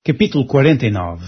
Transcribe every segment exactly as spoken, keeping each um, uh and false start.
Capítulo quarenta e nove.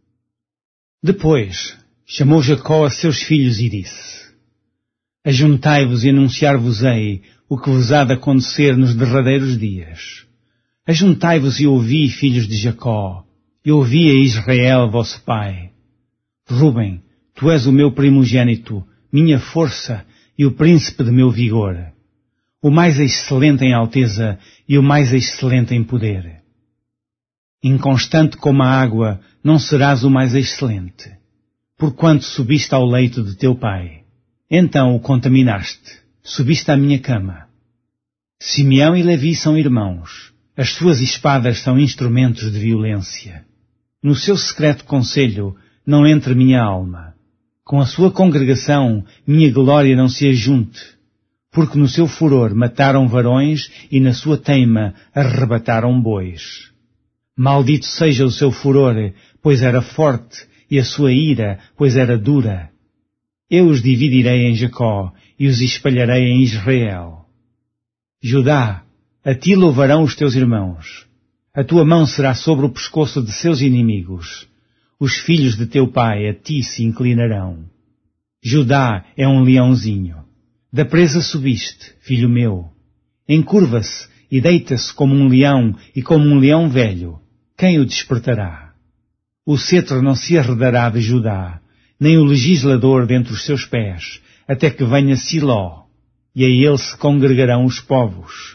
Depois chamou Jacó a seus filhos e disse: Ajuntai-vos e anunciar-vos-ei o que vos há de acontecer nos derradeiros dias. Ajuntai-vos e ouvi, filhos de Jacó, e ouvi a Israel, vosso pai. Rúben, tu és o meu primogênito, minha força e o príncipe de meu vigor, o mais excelente em alteza e o mais excelente em poder. Inconstante como a água, não serás o mais excelente, porquanto subiste ao leito de teu pai. Então o contaminaste, subiste à minha cama. Simeão e Levi são irmãos, as suas espadas são instrumentos de violência. No seu secreto conselho não entre minha alma. Com a sua congregação minha glória não se ajunte, porque no seu furor mataram varões e na sua teima arrebataram bois. Maldito seja o seu furor, pois era forte, e a sua ira, pois era dura. Eu os dividirei em Jacó, e os espalharei em Israel. Judá, a ti louvarão os teus irmãos. A tua mão será sobre o pescoço de seus inimigos. Os filhos de teu pai a ti se inclinarão. Judá é um leãozinho. Da presa subiste, filho meu. Encurva-se e deita-se como um leão e como um leão velho. Quem o despertará? O cetro não se arredará de Judá, nem o legislador dentre os seus pés, até que venha Siló, e a ele se congregarão os povos.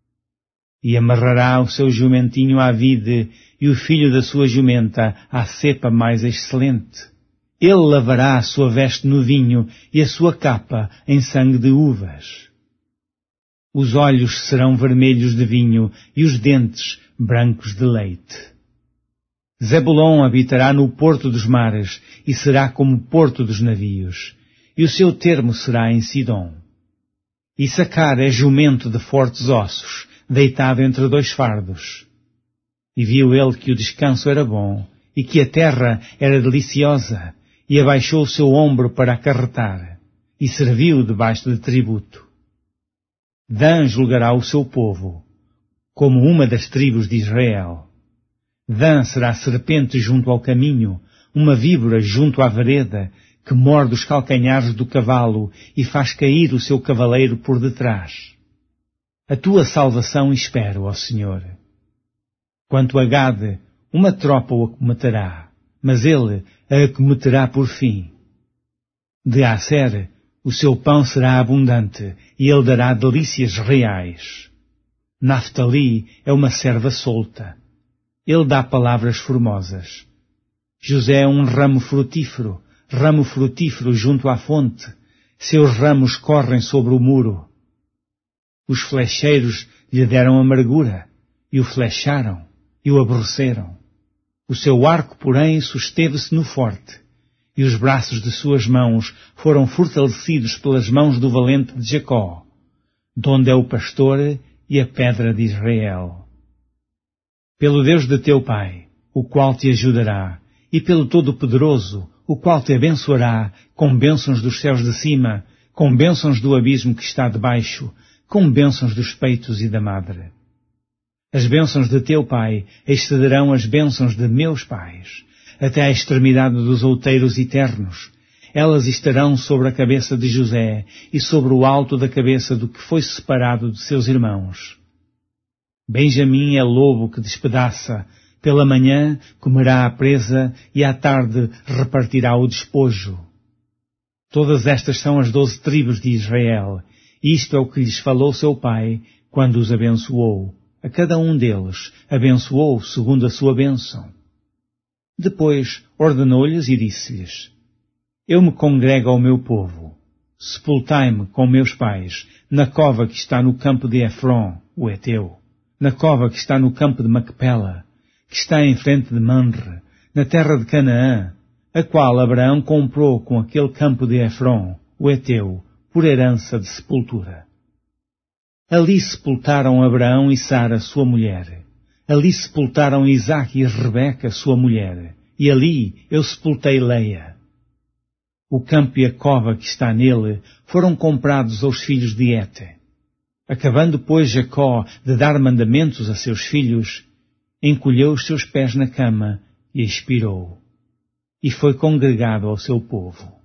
E amarrará o seu jumentinho à vide, e o filho da sua jumenta à cepa mais excelente. Ele lavará a sua veste no vinho, e a sua capa em sangue de uvas. Os olhos serão vermelhos de vinho, e os dentes brancos de leite. Zebulon habitará no porto dos mares, e será como o porto dos navios, e o seu termo será em Sidom. Issacar é jumento de fortes ossos, deitado entre dois fardos. E viu ele que o descanso era bom, e que a terra era deliciosa, e abaixou o seu ombro para acarretar, e serviu debaixo de tributo. Dan julgará o seu povo, como uma das tribos de Israel. Dan será serpente junto ao caminho, uma víbora junto à vereda, que morde os calcanhares do cavalo e faz cair o seu cavaleiro por detrás. A tua salvação espero, ó Senhor. Quanto a Gade, uma tropa o acometerá, mas ele a acometerá por fim. De Asser, o seu pão será abundante, e ele dará delícias reais. Naftali é uma serva solta. Ele dá palavras formosas. José é um ramo frutífero, ramo frutífero junto à fonte. Seus ramos correm sobre o muro. Os flecheiros lhe deram amargura, e o flecharam, e o aborreceram. O seu arco, porém, susteve-se no forte, e os braços de suas mãos foram fortalecidos pelas mãos do valente de Jacó, donde é o pastor e a pedra de Israel. Pelo Deus de teu pai, o qual te ajudará, e pelo Todo-Poderoso, o qual te abençoará com bênçãos dos céus de cima, com bênçãos do abismo que está debaixo, com bênçãos dos peitos e da madre. As bênçãos de teu pai excederão as bênçãos de meus pais, até à extremidade dos outeiros eternos. Elas estarão sobre a cabeça de José e sobre o alto da cabeça do que foi separado de seus irmãos. Benjamim é lobo que despedaça, pela manhã comerá a presa e à tarde repartirá o despojo. Todas estas são as doze tribos de Israel, e isto é o que lhes falou seu pai quando os abençoou. A cada um deles abençoou segundo a sua bênção. Depois ordenou-lhes e disse-lhes: Eu me congrego ao meu povo. Sepultai-me com meus pais na cova que está no campo de Efron, o Eteu, na cova que está no campo de Macpela, que está em frente de Manre, na terra de Canaã, a qual Abraão comprou com aquele campo de Efron, o Eteu, por herança de sepultura. Ali sepultaram Abraão e Sara, sua mulher. Ali sepultaram Isaque e Rebeca, sua mulher. E ali eu sepultei Leia. O campo e a cova que está nele foram comprados aos filhos de Hete. Acabando, pois, Jacó de dar mandamentos a seus filhos, encolheu os seus pés na cama e expirou, e foi congregado ao seu povo.